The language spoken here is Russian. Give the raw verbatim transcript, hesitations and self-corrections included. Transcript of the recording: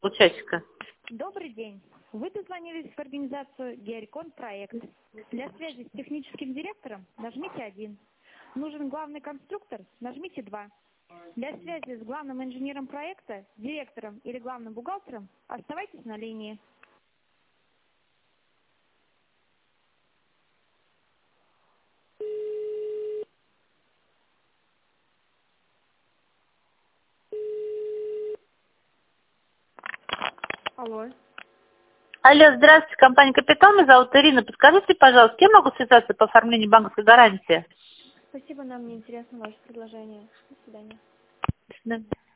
полчасика. Добрый день. Вы дозвонились в организацию Георикон Проект. Для связи с техническим директором нажмите один. Нужен главный конструктор? Нажмите два. Для связи с главным инженером проекта, директором или главным бухгалтером оставайтесь на линии. Алло. Алло, здравствуйте, компания «Капитал», меня зовут Ирина. Подскажите, пожалуйста, с кем могу связаться по оформлению банковской гарантии? Спасибо, нам не интересно ваше предложение. До свидания. До свидания.